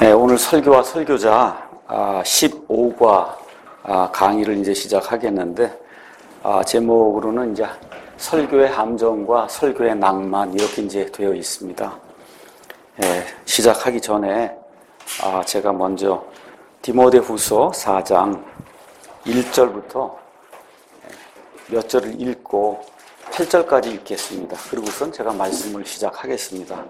네, 오늘 설교와 설교자 15과 강의를 이제 시작하겠는데, 제목으로는 이제 설교의 함정과 설교의 낭만 이렇게 이제 되어 있습니다. 시작하기 전에 제가 먼저 디모데후서 4장 1절부터 몇 절을 읽고 8절까지 읽겠습니다. 그리고선 제가 말씀을 시작하겠습니다.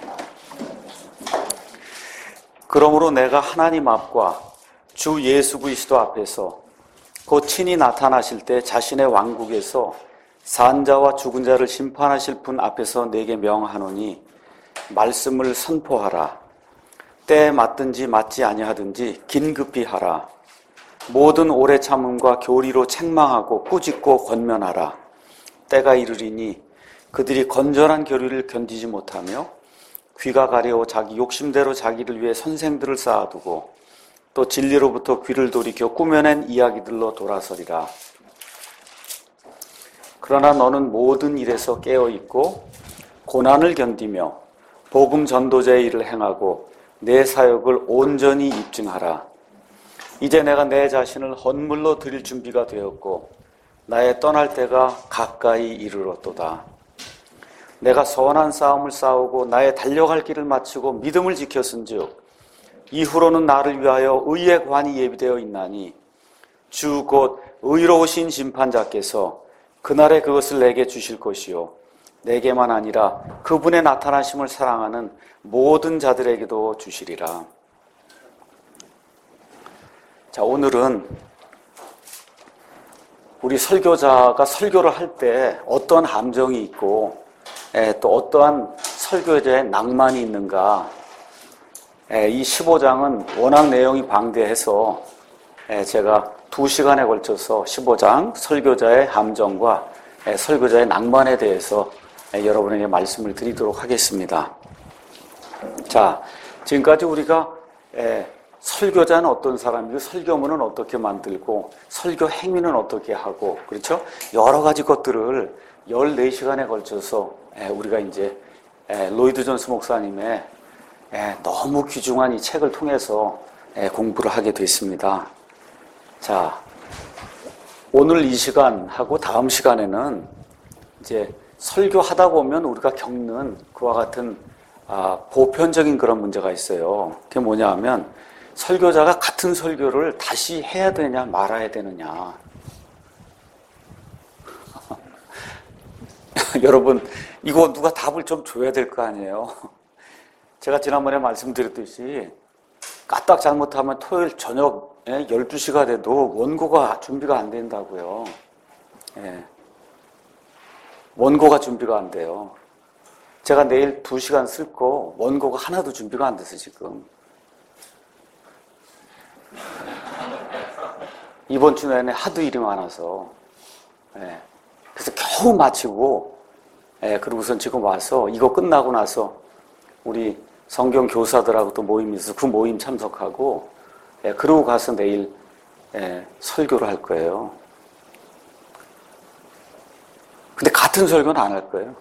그러므로 내가 하나님 앞과 주 예수 그리스도 앞에서 곧 친히 나타나실 때 자신의 왕국에서 산 자와 죽은 자를 심판하실 분 앞에서 내게 명하노니 말씀을 선포하라. 때에 맞든지 맞지 아니하든지 긴급히 하라. 모든 오래 참음과 교리로 책망하고 꾸짖고 권면하라. 때가 이르리니 그들이 건전한 교리를 견디지 못하며 귀가 가려워 자기 욕심대로 자기를 위해 선생들을 쌓아두고 또 진리로부터 귀를 돌이켜 꾸며낸 이야기들로 돌아서리라. 그러나 너는 모든 일에서 깨어있고 고난을 견디며 복음 전도자의 일을 행하고 내 사역을 온전히 입증하라. 이제 내가 내 자신을 헌물로 드릴 준비가 되었고 나의 떠날 때가 가까이 이르렀도다. 내가 선한 싸움을 싸우고 나의 달려갈 길을 마치고 믿음을 지켰은즉 이후로는 나를 위하여 의의 관이 예비되어 있나니 주 곧 의로우신 심판자께서 그날에 그것을 내게 주실 것이요 내게만 아니라 그분의 나타나심을 사랑하는 모든 자들에게도 주시리라. 자, 오늘은 우리 설교자가 설교를 할 때 어떤 함정이 있고 또 어떠한 설교자의 낭만이 있는가. 이 15장은 워낙 내용이 방대해서 제가 2시간에 걸쳐서 15장 설교자의 함정과 설교자의 낭만에 대해서 여러분에게 말씀을 드리도록 하겠습니다. 자, 지금까지 우리가 설교자는 어떤 사람이고 설교문은 어떻게 만들고 설교 행위는 어떻게 하고, 그렇죠? 여러 가지 것들을 14시간에 걸쳐서 우리가 이제 로이드 존스 목사님의 너무 귀중한 이 책을 통해서 공부를 하게 됐습니다. 자, 오늘 이 시간하고 다음 시간에는 이제 설교하다 보면 우리가 겪는 그와 같은 보편적인 그런 문제가 있어요. 그게 뭐냐 하면 설교자가 같은 설교를 다시 해야 되냐 말아야 되느냐. 여러분, 이거 누가 답을 좀 줘야 될 거 아니에요. 제가 지난번에 말씀드렸듯이 까딱 잘못하면 토요일 저녁 12시가 돼도 원고가 준비가 안 된다고요. 원고가 준비가 안 돼요. 제가 내일 2시간 쓸 거 원고가 하나도 준비가 안 돼서 지금. 이번 주 내내 하도 일이 많아서. 그래서 겨우 마치고 그리고선 지금 와서 이거 끝나고 나서 우리 성경 교사들하고 또 모임이 있어서 그 모임 참석하고 그러고 가서 내일 설교를 할 거예요. 근데 같은 설교는 안 할 거예요.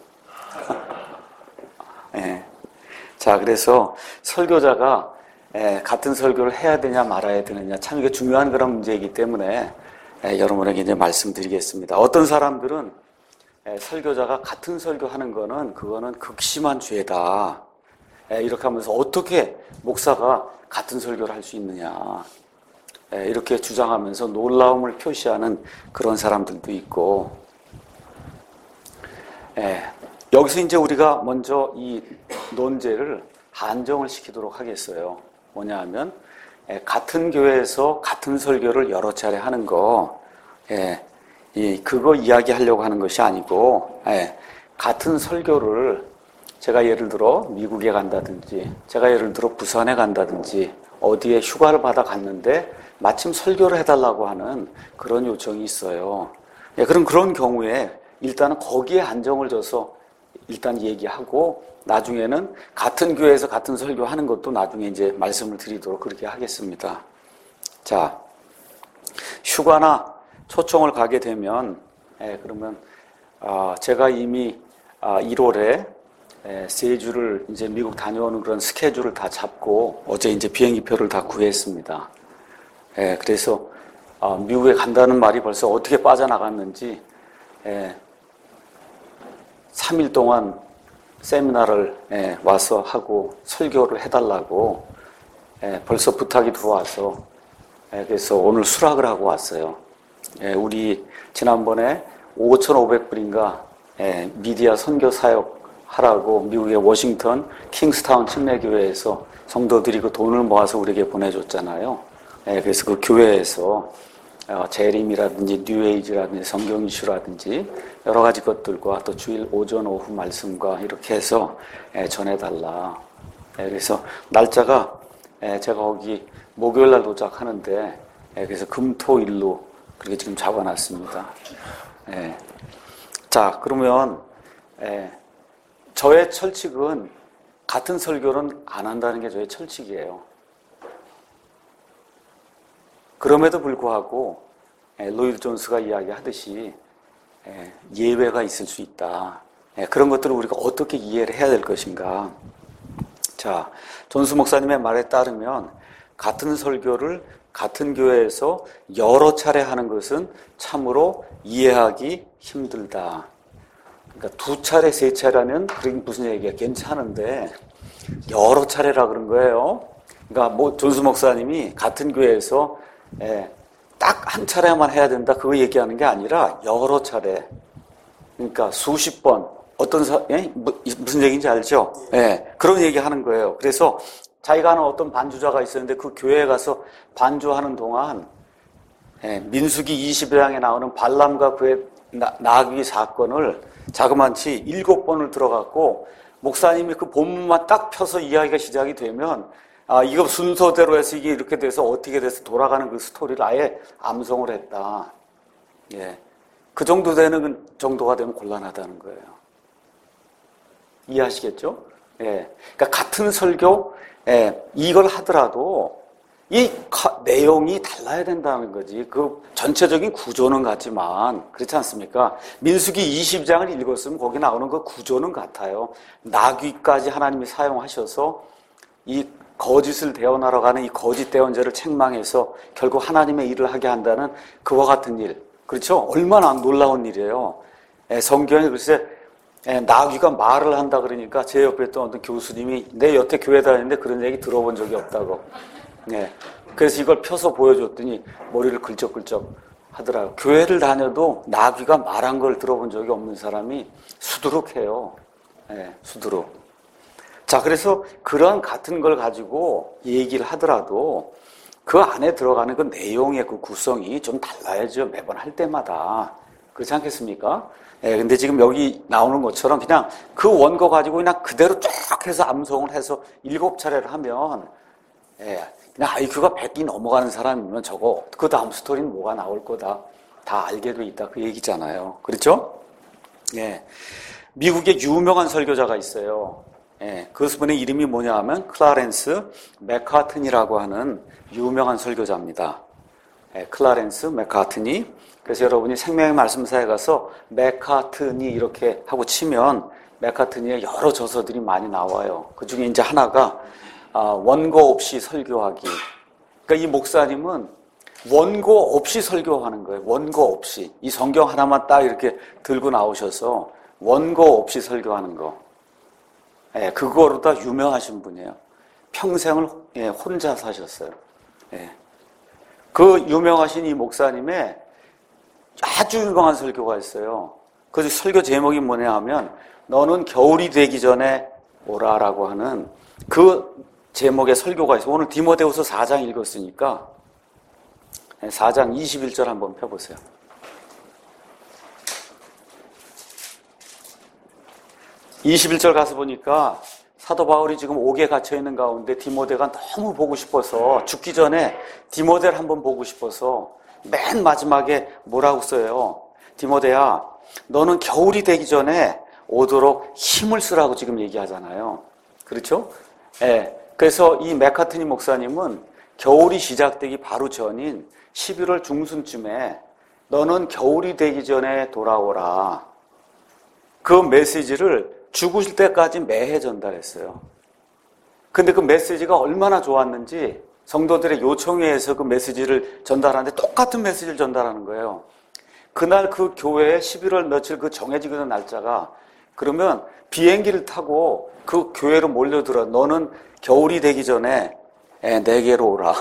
자, 그래서 설교자가 같은 설교를 해야 되냐 말아야 되느냐 참 이게 중요한 그런 문제이기 때문에 여러분에게 이제 말씀드리겠습니다. 어떤 사람들은 설교자가 같은 설교하는 거는 그거는 극심한 죄다. 이렇게 하면서 어떻게 목사가 같은 설교를 할 수 있느냐. 이렇게 주장하면서 놀라움을 표시하는 그런 사람들도 있고. 여기서 이제 우리가 먼저 이 논제를 한정을 시키도록 하겠어요. 뭐냐 하면 같은 교회에서 같은 설교를 여러 차례 하는 거. 그거 이야기하려고 하는 것이 아니고, 같은 설교를 제가 예를 들어 미국에 간다든지, 제가 예를 들어 부산에 간다든지, 어디에 휴가를 받아 갔는데 마침 설교를 해달라고 하는 그런 요청이 있어요. 그럼 그런 경우에 일단은 거기에 한정을 둬서 일단 얘기하고, 나중에는 같은 교회에서 같은 설교하는 것도 나중에 이제 말씀을 드리도록 그렇게 하겠습니다. 자, 휴가나 초청을 가게 되면, 그러면, 제가 이미 1월에 세 주를 이제 미국 다녀오는 그런 스케줄을 다 잡고 어제 이제 비행기표를 다 구했습니다. 그래서 미국에 간다는 말이 벌써 어떻게 빠져나갔는지 3일 동안 세미나를 와서 하고 설교를 해달라고 벌써 부탁이 들어와서 그래서 오늘 수락을 하고 왔어요. 우리 지난번에 5,500불인가 미디어 선교 사역 하라고 미국의 워싱턴 킹스타운 침례교회에서 성도들이 그 돈을 모아서 우리에게 보내줬잖아요. 그래서 그 교회에서 재림이라든지 뉴에이지라든지 성경 이슈라든지 여러 가지 것들과 또 주일 오전 오후 말씀과 이렇게 해서 전해달라. 그래서 날짜가 제가 거기 목요일 날 도착하는데 그래서 금토일로 그렇게 지금 잡아놨습니다. 자, 그러면 저의 철칙은 같은 설교는 안 한다는 게 저의 철칙이에요. 그럼에도 불구하고 로이드 존스가 이야기하듯이 예외가 있을 수 있다. 그런 것들을 우리가 어떻게 이해를 해야 될 것인가. 자, 존스 목사님의 말에 따르면 같은 설교를 같은 교회에서 여러 차례 하는 것은 참으로 이해하기 힘들다. 그러니까 2차례, 3차례는 그게 무슨 얘기야? 괜찮은데 여러 차례라 그런 거예요. 그러니까 뭐 존스 목사님이 같은 교회에서 딱 한 차례만 해야 된다 그거 얘기하는 게 아니라 여러 차례. 그러니까 수십 번 무슨 얘기인지 알죠? 그런 얘기 하는 거예요. 그래서 자기가 아는 어떤 반주자가 있었는데 그 교회에 가서 반주하는 동안 민수기 20장에 나오는 발람과 그의 나귀 사건을 자그만치 7번을 들어갔고 목사님이 그 본문만 딱 펴서 이야기가 시작이 되면 이거 순서대로 해서 이게 이렇게 돼서 어떻게 돼서 돌아가는 그 스토리를 아예 암송을 했다. 그 정도 되는 정도가 되면 곤란하다는 거예요. 이해하시겠죠? 그러니까 같은 설교, 이걸 하더라도 이 내용이 달라야 된다는 거지. 그 전체적인 구조는 같지만 그렇지 않습니까? 민수기 20장을 읽었으면 거기 나오는 그 구조는 같아요. 나귀까지 하나님이 사용하셔서 이 거짓을 대언하러 가는 이 거짓 대언자를 책망해서 결국 하나님의 일을 하게 한다는 그와 같은 일. 그렇죠? 얼마나 놀라운 일이에요. 성경에 글쎄 나귀가 말을 한다 그러니까 제 옆에 있던 어떤 교수님이 내 여태 교회 다니는데 그런 얘기 들어본 적이 없다고. 그래서 이걸 펴서 보여줬더니 머리를 긁적긁적 하더라고요. 교회를 다녀도 나귀가 말한 걸 들어본 적이 없는 사람이 수두룩해요. 수두룩. 자, 그래서 그런 같은 걸 가지고 얘기를 하더라도 그 안에 들어가는 그 내용의 그 구성이 좀 달라야죠. 매번 할 때마다. 그렇지 않겠습니까? 근데 지금 여기 나오는 것처럼 그냥 그 원고 가지고 그냥 그대로 쫙 해서 암송을 해서 7차례를 하면, 그냥 IQ가 100이 넘어가는 사람이면 저거, 그 다음 스토리는 뭐가 나올 거다. 다 알게 돼 있다. 그 얘기잖아요. 그렇죠? 미국에 유명한 설교자가 있어요. 그분의 이름이 뭐냐 하면 클라렌스 맥카튼이라고 하는 유명한 설교자입니다. 클라렌스 맥카튼이. 그래서 여러분이 생명의 말씀사에 가서 맥카튼이 이렇게 하고 치면 맥카튼이의 여러 저서들이 많이 나와요. 그 중에 이제 하나가 원고 없이 설교하기. 그러니까 이 목사님은 원고 없이 설교하는 거예요. 원고 없이. 이 성경 하나만 딱 이렇게 들고 나오셔서 원고 없이 설교하는 거. 그거로 다 유명하신 분이에요. 평생을 혼자 사셨어요. 그 유명하신 이 목사님의 아주 유명한 설교가 있어요. 그 설교 제목이 뭐냐 하면 너는 겨울이 되기 전에 오라라고 하는 그 제목의 설교가 있어요. 오늘 디모데후서 4장 읽었으니까 4장 21절 한번 펴보세요. (21절) 가서 보니까 사도 바울이 지금 옥에 갇혀있는 가운데 디모데가 너무 보고 싶어서 죽기 전에 디모데를 한번 보고 싶어서 맨 마지막에 뭐라고 써요? 디모데야, 너는 겨울이 되기 전에 오도록 힘을 쓰라고 지금 얘기하잖아요. 그렇죠? 그래서 이 맥카트니 목사님은 겨울이 시작되기 바로 전인 11월 중순쯤에 너는 겨울이 되기 전에 돌아오라. 그 메시지를 죽으실 때까지 매해 전달했어요. 근데 그 메시지가 얼마나 좋았는지 성도들의 요청에 의해서 그 메시지를 전달하는데 똑같은 메시지를 전달하는 거예요. 그날 그 교회에 11월 며칠 그 정해지는 날짜가 그러면 비행기를 타고 그 교회로 몰려들어. 너는 겨울이 되기 전에 내게로 오라.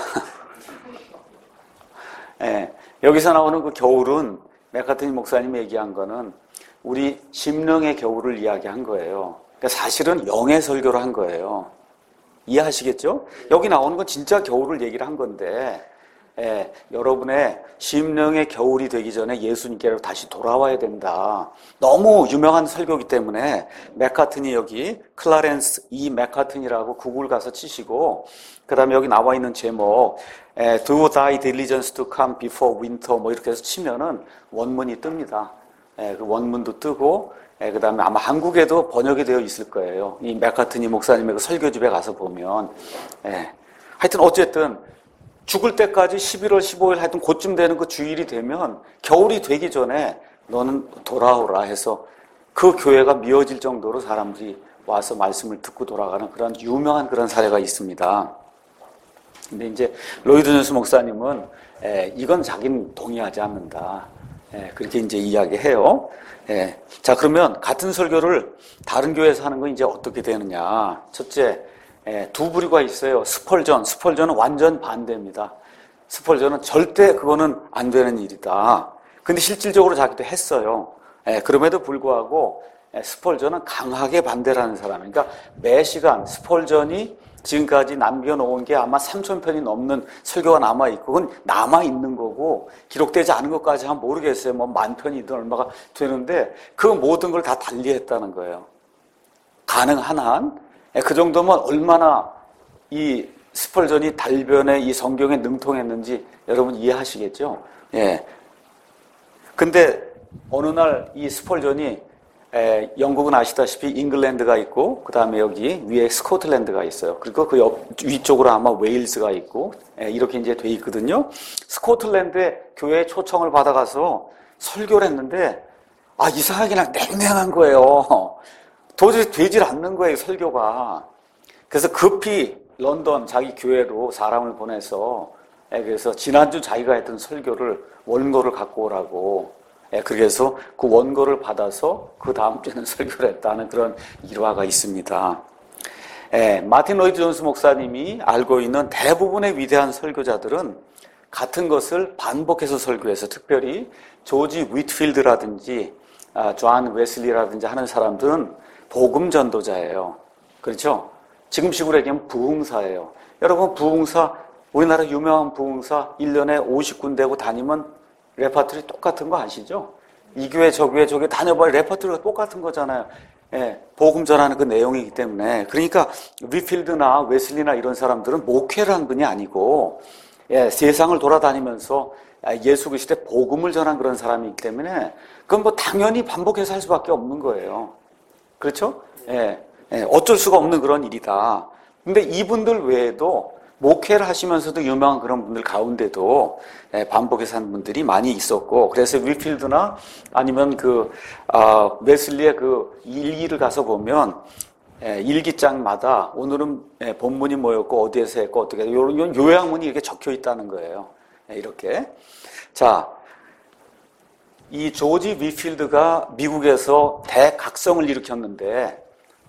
여기서 나오는 그 겨울은 맥카트니 목사님이 얘기한 거는 우리 심령의 겨울을 이야기한 거예요. 그러니까 사실은 영의 설교를 한 거예요. 이해하시겠죠? 여기 나오는 건 진짜 겨울을 얘기를 한 건데 여러분의 심령의 겨울이 되기 전에 예수님께로 다시 돌아와야 된다. 너무 유명한 설교이기 때문에 맥카트니 여기 클라렌스 E. 맥카트니라고 구글 가서 치시고 그 다음에 여기 나와 있는 제목 Do thy diligence to come before winter 뭐 이렇게 해서 치면은 원문이 뜹니다. 그 원문도 뜨고 그 다음에 아마 한국에도 번역이 되어 있을 거예요. 이 맥카트니 목사님의 그 설교집에 가서 보면 하여튼 어쨌든 죽을 때까지 11월 15일 하여튼 그쯤 되는 그 주일이 되면 겨울이 되기 전에 너는 돌아오라 해서 그 교회가 미어질 정도로 사람들이 와서 말씀을 듣고 돌아가는 그런 유명한 그런 사례가 있습니다. 근데 이제 로이드 존스 목사님은 이건 자기는 동의하지 않는다. 그렇게 이제 이야기해요. 자, 그러면 같은 설교를 다른 교회에서 하는 건 이제 어떻게 되느냐. 첫째, 두 부류가 있어요. 스펄전은 완전 반대입니다. 스펄전은 절대 그거는 안 되는 일이다. 근데 실질적으로 자기도 했어요. 그럼에도 불구하고 스펄전은 강하게 반대라는 사람. 그러니까 매 시간 스펄전이 지금까지 남겨놓은 게 아마 3,000편이 넘는 설교가 남아있고, 그건 남아있는 거고, 기록되지 않은 것까지 하면 모르겠어요. 뭐 10,000편이든 얼마가 되는데, 그 모든 걸 다 달리했다는 거예요. 가능한 한, 그 정도면 얼마나 이 스펄전이 달변에 이 성경에 능통했는지 여러분 이해하시겠죠? 근데 어느 날 이 스펄전이 영국은 아시다시피 잉글랜드가 있고 그 다음에 여기 위에 스코틀랜드가 있어요. 그리고 그 위쪽으로 아마 웨일스가 있고 이렇게 이제 돼 있거든요. 스코틀랜드에 교회에 초청을 받아가서 설교를 했는데 이상하게 그냥 냉랭한 거예요. 도저히 되질 않는 거예요, 설교가. 그래서 급히 런던 자기 교회로 사람을 보내서 그래서 지난주 자기가 했던 설교를 원고를 갖고 오라고 그래서 그 원고를 받아서 그 다음 주에는 설교를 했다는 그런 일화가 있습니다. 마틴 로이드 존스 목사님이 알고 있는 대부분의 위대한 설교자들은 같은 것을 반복해서 설교해서 특별히 조지 윗필드라든지 존 웨슬리라든지 하는 사람들은 복음 전도자예요. 그렇죠? 지금식으로 얘기하면 부흥사예요. 여러분 부흥사, 우리나라 유명한 부흥사 1년에 50군데고 다니면 레퍼토리 똑같은 거 아시죠? 이 교회 저 교회 저기 다녀봐야 레퍼토리가 똑같은 거잖아요. 복음 전하는 그 내용이기 때문에. 그러니까 위필드나 웨슬리나 이런 사람들은 목회를 한 분이 아니고 세상을 돌아다니면서 예수 그리스도의 복음을 전한 그런 사람이기 때문에 그건 뭐 당연히 반복해서 할 수밖에 없는 거예요. 그렇죠? 어쩔 수가 없는 그런 일이다. 근데 이분들 외에도 목회를 하시면서도 유명한 그런 분들 가운데도 반복해서 하는 분들이 많이 있었고, 그래서 위필드나 아니면 웨슬리의 그 일기를 가서 보면 일기장마다 오늘은 본문이 뭐였고 어디에서 했고 어떻게 이런 요양문이 이렇게 적혀 있다는 거예요. 이렇게. 자, 이 조지 위필드가 미국에서 대각성을 일으켰는데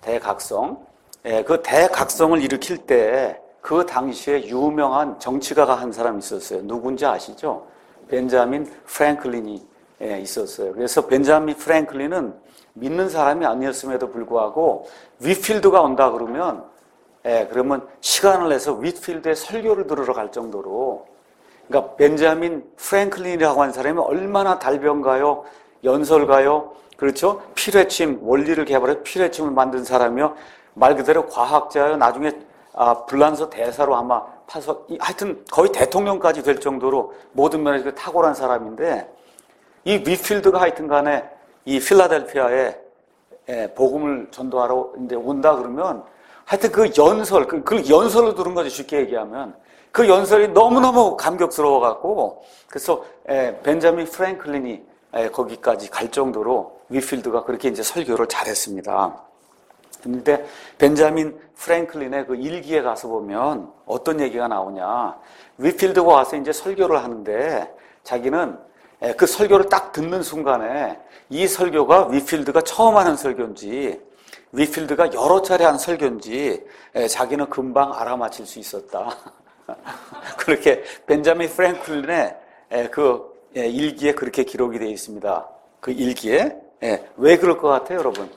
그 대각성을 일으킬 때 그 당시에 유명한 정치가가 한 사람이 있었어요. 누군지 아시죠? 벤자민 프랭클린이 있었어요. 그래서 벤자민 프랭클린은 믿는 사람이 아니었음에도 불구하고 위필드가 온다 그러면 시간을 내서 위필드의 설교를 들으러 갈 정도로, 그러니까 벤자민 프랭클린이라고 하는 사람이 얼마나 달변가요, 연설가요, 그렇죠? 필회침, 원리를 개발해 필회침을 만든 사람이요. 말 그대로 과학자요. 나중에 불란서 대사로 아마 파서 하여튼 거의 대통령까지 될 정도로 모든 면에서 탁월한 사람인데, 이 위필드가 하여튼 간에 이 필라델피아에 복음을 전도하러 이제 온다 그러면 하여튼 그 연설을 들은 거죠. 쉽게 얘기하면 그 연설이 너무너무 감격스러워 갖고, 그래서 벤자민 프랭클린이 거기까지 갈 정도로 위필드가 그렇게 이제 설교를 잘했습니다. 근데 벤자민 프랭클린의 그 일기에 가서 보면 어떤 얘기가 나오냐. 위필드가 와서 이제 설교를 하는데 자기는 그 설교를 딱 듣는 순간에 이 설교가 위필드가 처음 하는 설교인지 위필드가 여러 차례 한 설교인지 자기는 금방 알아맞힐 수 있었다. 그렇게 벤자민 프랭클린의 그 일기에 그렇게 기록이 되어 있습니다. 그 일기에. 왜 그럴 것 같아요, 여러분?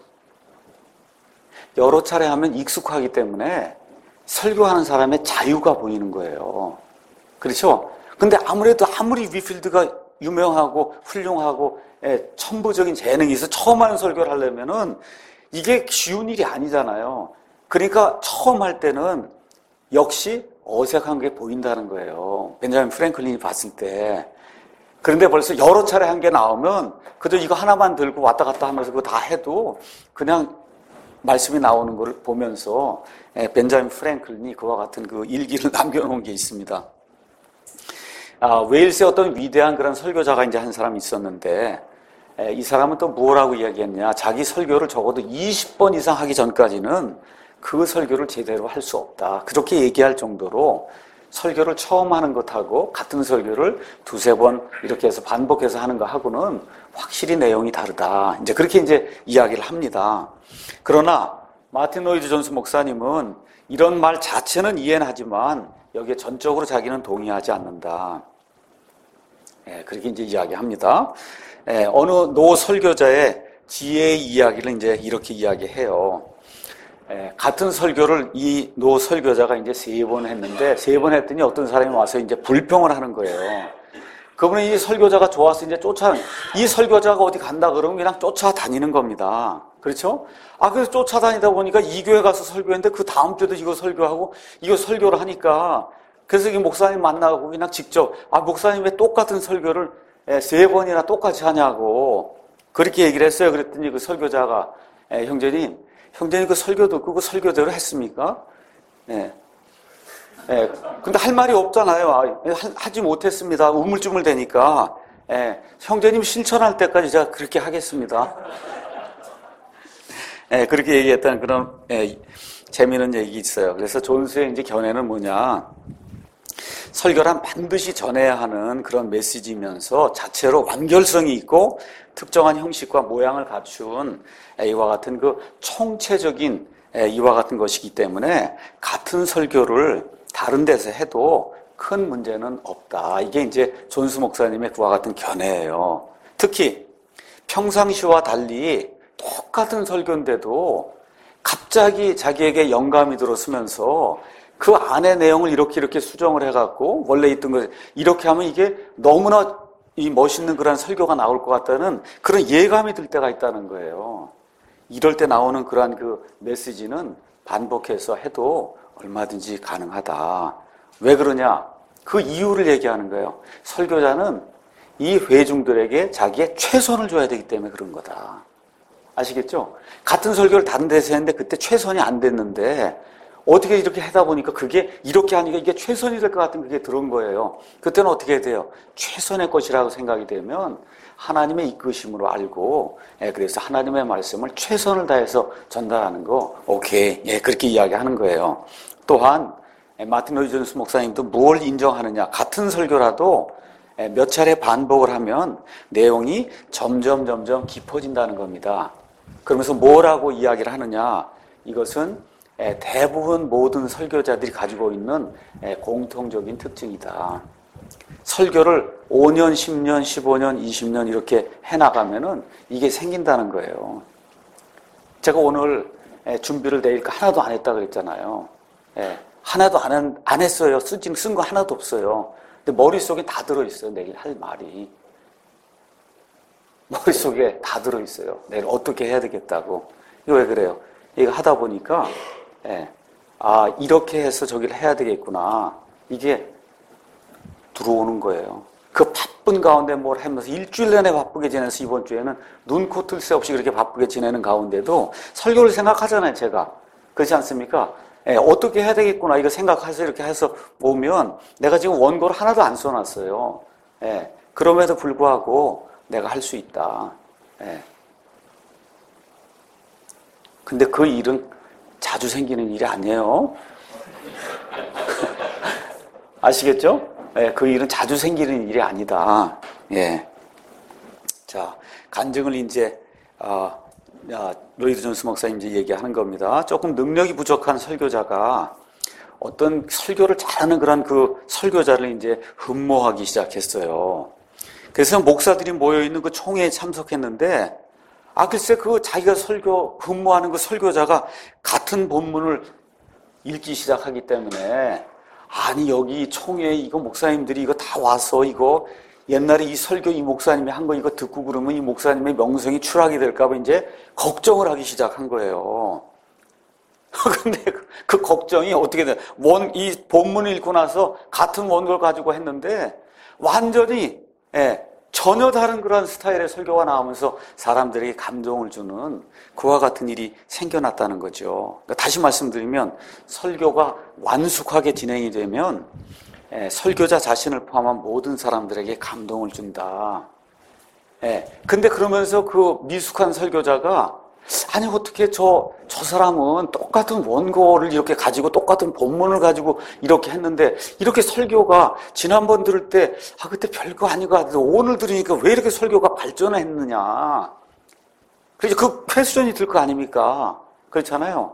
여러 차례 하면 익숙하기 때문에 설교하는 사람의 자유가 보이는 거예요. 그렇죠? 근데 아무리 위필드가 유명하고 훌륭하고 천부적인 재능이 있어 처음 하는 설교를 하려면은 이게 쉬운 일이 아니잖아요. 그러니까 처음 할 때는 역시 어색한 게 보인다는 거예요. 벤자민 프랭클린이 봤을 때. 그런데 벌써 여러 차례 한 게 나오면 그저 이거 하나만 들고 왔다 갔다 하면서 그거 다 해도 그냥 말씀이 나오는 걸 보면서 벤자민 프랭클린이 그와 같은 그 일기를 남겨놓은 게 있습니다. 웨일스의 어떤 위대한 그런 설교자가 이제 한 사람이 있었는데 이 사람은 또 뭐라고 이야기했냐. 자기 설교를 적어도 20번 이상 하기 전까지는 그 설교를 제대로 할 수 없다. 그렇게 얘기할 정도로 설교를 처음 하는 것하고 같은 설교를 두세 번 이렇게 해서 반복해서 하는 것하고는 확실히 내용이 다르다. 이제 그렇게 이제 이야기를 합니다. 그러나 마틴 로이드 존스 목사님은 이런 말 자체는 이해는 하지만 여기에 전적으로 자기는 동의하지 않는다. 그렇게 이제 이야기합니다. 어느 노 설교자의 지혜의 이야기를 이제 이렇게 이야기해요. 같은 설교를 이 노 설교자가 이제 3번 했는데 3번 했더니 어떤 사람이 와서 이제 불평을 하는 거예요. 그분은 이 설교자가 좋아서 이제 이 설교자가 어디 간다 그러면 그냥 쫓아다니는 겁니다. 그렇죠? 그래서 쫓아다니다 보니까 이 교회 가서 설교했는데 그 다음 주에도 이거 설교하고 이거 설교를 하니까 그래서 이 목사님 만나고 그냥 직접 목사님 왜 똑같은 설교를 3번이나 똑같이 하냐고 그렇게 얘기를 했어요. 그랬더니 그 설교자가 형제님 그 설교 듣고 그 설교대로 했습니까? 근데 할 말이 없잖아요. 하지 못했습니다. 우물쭈물 대니까. 형제님 실천할 때까지 제가 그렇게 하겠습니다. 그렇게 얘기했다는 그런 재미있는 얘기 있어요. 그래서 존스의 이제 견해는 뭐냐? 설교란 반드시 전해야 하는 그런 메시지면서 자체로 완결성이 있고 특정한 형식과 모양을 갖춘 이와 같은 그 총체적인 이와 같은 것이기 때문에 같은 설교를 다른 데서 해도 큰 문제는 없다. 이게 이제 존스 목사님의 그와 같은 견해예요. 특히 평상시와 달리 똑같은 설교인데도 갑자기 자기에게 영감이 들었으면서 그 안의 내용을 이렇게 수정을 해갖고 원래 있던 거 이렇게 하면 이게 너무나 이 멋있는 그런 설교가 나올 것 같다는 그런 예감이 들 때가 있다는 거예요. 이럴 때 나오는 그러한 그 메시지는 반복해서 해도 얼마든지 가능하다. 왜 그러냐? 그 이유를 얘기하는 거예요. 설교자는 이 회중들에게 자기의 최선을 줘야 되기 때문에 그런 거다. 아시겠죠? 같은 설교를 다른 데서 했는데 그때 최선이 안 됐는데 어떻게 이렇게 하다 보니까 그게 이렇게 하니까 이게 최선이 될 것 같은 그게 들은 거예요. 그때는 어떻게 해야 돼요? 최선의 것이라고 생각이 되면 하나님의 이끄심으로 알고 그래서 하나님의 말씀을 최선을 다해서 전달하는 거 오케이. 그렇게 이야기하는 거예요. 또한 마틴 로이드 존스 목사님도 뭘 인정하느냐. 같은 설교라도 몇 차례 반복을 하면 내용이 점점 깊어진다는 겁니다. 그러면서 뭐라고 이야기를 하느냐. 이것은 대부분 모든 설교자들이 가지고 있는 공통적인 특징이다. 설교를 5년, 10년, 15년, 20년 이렇게 해나가면은 이게 생긴다는 거예요. 제가 오늘 준비를 내일까 하나도 안 했다 그랬잖아요. 하나도 안 했어요. 쓴 거 하나도 없어요. 근데 머릿속에 다 들어있어요. 내일 할 말이. 머릿속에 다 들어있어요. 내일 어떻게 해야 되겠다고. 이거 왜 그래요? 이거 하다 보니까 이렇게 해서 저기를 해야 되겠구나. 이게 들어오는 거예요. 그 바쁜 가운데 뭘 하면서 일주일 내내 바쁘게 지내서 이번 주에는 눈코 뜰 새 없이 그렇게 바쁘게 지내는 가운데도 설교를 생각하잖아요, 제가. 그렇지 않습니까? 어떻게 해야 되겠구나. 이거 생각해서 이렇게 해서 보면 내가 지금 원고를 하나도 안 써놨어요. 그럼에도 불구하고 내가 할 수 있다. 근데 그 일은 자주 생기는 일이 아니에요. 아시겠죠? 예, 그 일은 자주 생기는 일이 아니다. 예. 자, 간증을 이제, 로이드 존스 목사님 이제 얘기하는 겁니다. 조금 능력이 부족한 설교자가 어떤 설교를 잘하는 그런 그 설교자를 이제 흠모하기 시작했어요. 그래서 목사들이 모여있는 그 총회에 참석했는데, 글쎄 그 자기가 흠모하는 그 설교자가 같은 본문을 읽기 시작하기 때문에, 아니 여기 총회에 이거 목사님들이 이거 다 와서 이거 옛날에 이 설교 이 목사님이 한 거 이거 듣고 그러면 이 목사님의 명성이 추락이 될까 봐 이제 걱정을 하기 시작한 거예요. 근데 그 걱정이 어떻게 돼? 이 본문을 읽고 나서 같은 원고를 가지고 했는데 완전히 전혀 다른 그런 스타일의 설교가 나오면서 사람들에게 감동을 주는 그와 같은 일이 생겨났다는 거죠. 그러니까 다시 말씀드리면 설교가 완숙하게 진행이 되면 설교자 자신을 포함한 모든 사람들에게 감동을 준다. 근데 그러면서 그 미숙한 설교자가 아니 어떻게 저 사람은 똑같은 원고를 이렇게 가지고 똑같은 본문을 가지고 이렇게 했는데 이렇게 설교가 지난번 들을 때 그때 별거 아니고 오늘 들으니까 왜 이렇게 설교가 발전했느냐. 그래서 그 퀘스천이 들 거 아닙니까? 그렇잖아요.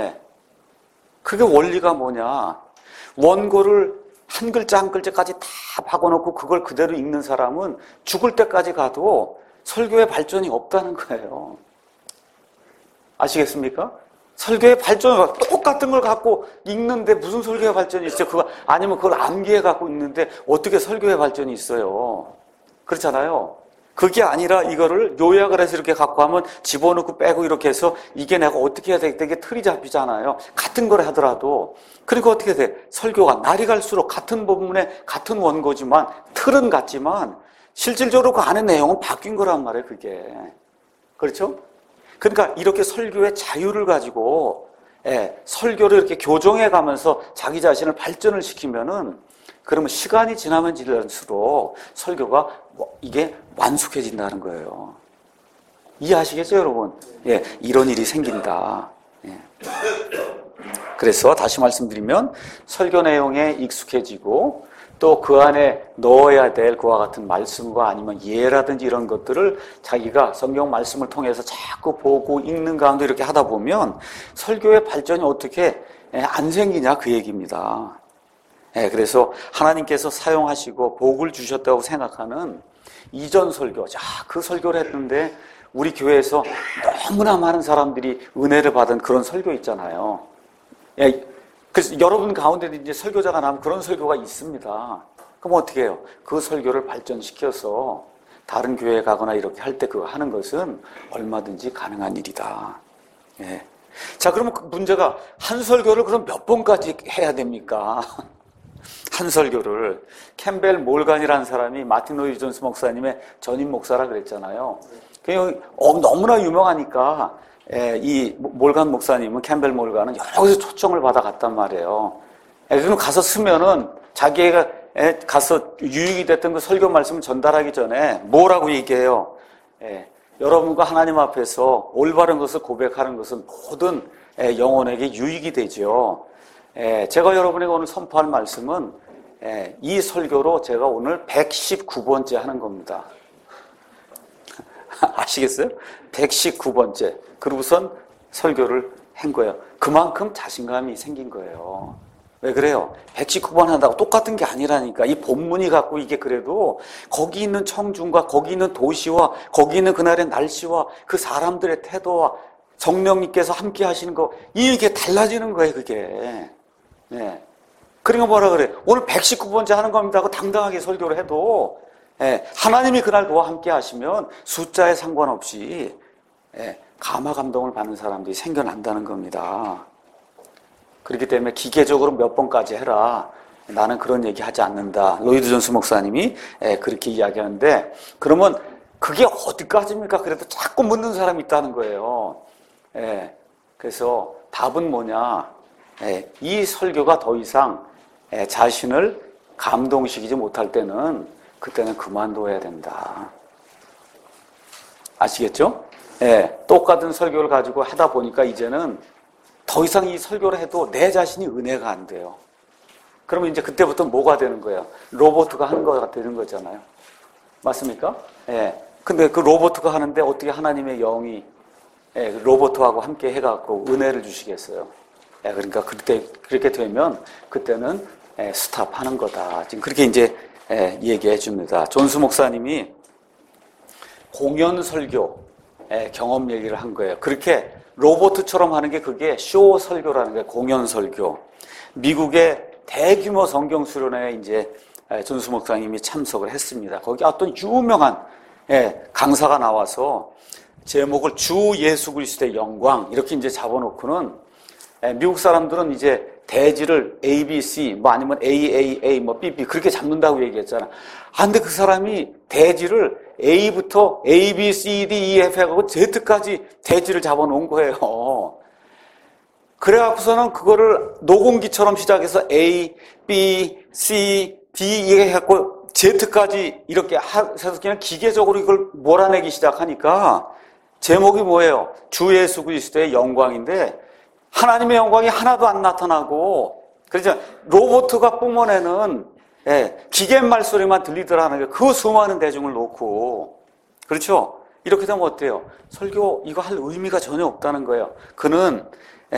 그게 원리가 뭐냐. 원고를 한 글자 한 글자까지 다 박아놓고 그걸 그대로 읽는 사람은 죽을 때까지 가도 설교의 발전이 없다는 거예요. 아시겠습니까? 설교의 발전을 똑같은 걸 갖고 읽는데 무슨 설교의 발전이 있어요? 아니면 그걸 암기해 갖고 읽는데 어떻게 설교의 발전이 있어요? 그렇잖아요. 그게 아니라 이거를 요약을 해서 이렇게 갖고 하면 집어넣고 빼고 이렇게 해서 이게 내가 어떻게 해야 되겠다. 이게 틀이 잡히잖아요. 같은 걸 하더라도. 그리고 어떻게 돼? 설교가 날이 갈수록 같은 부분에 같은 원고지만 틀은 같지만 실질적으로 그 안에 내용은 바뀐 거란 말이에요. 그게. 그렇죠? 그러니까 이렇게 설교의 자유를 가지고 설교를 이렇게 교정해 가면서 자기 자신을 발전을 시키면은 그러면 시간이 지나면 지날수록 설교가 이게 완숙해진다는 거예요. 이해하시겠죠, 여러분? 이런 일이 생긴다. 그래서 다시 말씀드리면 설교 내용에 익숙해지고 또 그 안에 넣어야 될 그와 같은 말씀과 아니면 예라든지 이런 것들을 자기가 성경 말씀을 통해서 자꾸 보고 읽는 가운데 이렇게 하다 보면 설교의 발전이 어떻게 안 생기냐 그 얘기입니다. 그래서 하나님께서 사용하시고 복을 주셨다고 생각하는 이전 설교, 그 설교를 했는데 우리 교회에서 너무나 많은 사람들이 은혜를 받은 그런 설교 있잖아요. 그래서 여러분 가운데도 이제 설교자가 나면 그런 설교가 있습니다. 그럼 어떻게 해요? 그 설교를 발전시켜서 다른 교회에 가거나 이렇게 할 때 그거 하는 것은 얼마든지 가능한 일이다. 자, 그러면 그 문제가 한 설교를 그럼 몇 번까지 해야 됩니까? 한 설교를. 캠벨 몰간이라는 사람이 마틴 로이드 존스 목사님의 전임 목사라 그랬잖아요. 너무나 유명하니까 이 몰간 목사님은 캠벨 몰간은 여러 곳에 초청을 받아 갔단 말이에요. 그럼 가서 쓰면은 자기가 가서 유익이 됐던 그 설교 말씀을 전달하기 전에 뭐라고 얘기해요? 여러분과 하나님 앞에서 올바른 것을 고백하는 것은 모든 영혼에게 유익이 되죠. 제가 여러분에게 오늘 선포할 말씀은 이 설교로 제가 오늘 119번째 하는 겁니다. 아시겠어요? 119번째. 그러고선 설교를 한 거예요. 그만큼 자신감이 생긴 거예요. 왜 그래요? 119번 한다고 똑같은 게 아니라니까. 이 본문이 갖고 이게 그래도 거기 있는 청중과 거기 있는 도시와 거기 있는 그날의 날씨와 그 사람들의 태도와 성령님께서 함께 하시는 거 이게 달라지는 거예요, 그게. 그러니까 뭐라 그래? 오늘 119번째 하는 겁니다 하고 당당하게 설교를 해도 하나님이 그날 그와 함께 하시면 숫자에 상관없이 감화 감동을 받는 사람들이 생겨난다는 겁니다. 그렇기 때문에 기계적으로 몇 번까지 해라. 나는 그런 얘기 하지 않는다. 로이드 존스 목사님이 그렇게 이야기하는데 그러면 그게 어디까지입니까? 그래도 자꾸 묻는 사람이 있다는 거예요. 그래서 답은 뭐냐? 이 설교가 더 이상 자신을 감동시키지 못할 때는 그때는 그만둬야 된다. 아시겠죠? 똑같은 설교를 가지고 하다 보니까 이제는 더 이상 이 설교를 해도 내 자신이 은혜가 안 돼요. 그러면 이제 그때부터 뭐가 되는 거예요? 로봇가 하는 거가 되는 거잖아요. 맞습니까? 예. 근데 그 로봇가 하는데 어떻게 하나님의 영이 로봇하고 함께 해갖고 은혜를 주시겠어요? 그러니까 그때 그렇게 되면 그때는 스탑하는 거다. 지금 그렇게 이제 얘기해 줍니다. 존스 목사님이 공연 설교 경험 얘기를 한 거예요. 그렇게 로봇처럼 하는 게 그게 쇼 설교라는 거예요. 공연 설교. 미국의 대규모 성경 수련회에 이제 존스 목사님이 참석을 했습니다. 거기 어떤 유명한 강사가 나와서 제목을 주 예수 그리스도의 영광 이렇게 이제 잡아놓고는 미국 사람들은 이제 대지를 ABC 뭐 아니면 AAA 뭐 BB 그렇게 잡는다고 얘기했잖아. 근데 그 사람이 대지를 A부터 A, B, C, D, E, F 하고 Z까지 대지를 잡아놓은 거예요. 그래갖고서는 그거를 노공기처럼 시작해서 A, B, C, D 이렇게 해갖고 Z까지 이렇게 해서 그냥 기계적으로 이걸 몰아내기 시작하니까 제목이 뭐예요? 주 예수 그리스도의 영광인데 하나님의 영광이 하나도 안 나타나고 그래서 로봇가 뿜어내는 기계 말소리만 들리더라는 게 그 수많은 대중을 놓고 그렇죠? 이렇게 되면 어때요? 설교 이거 할 의미가 전혀 없다는 거예요. 그는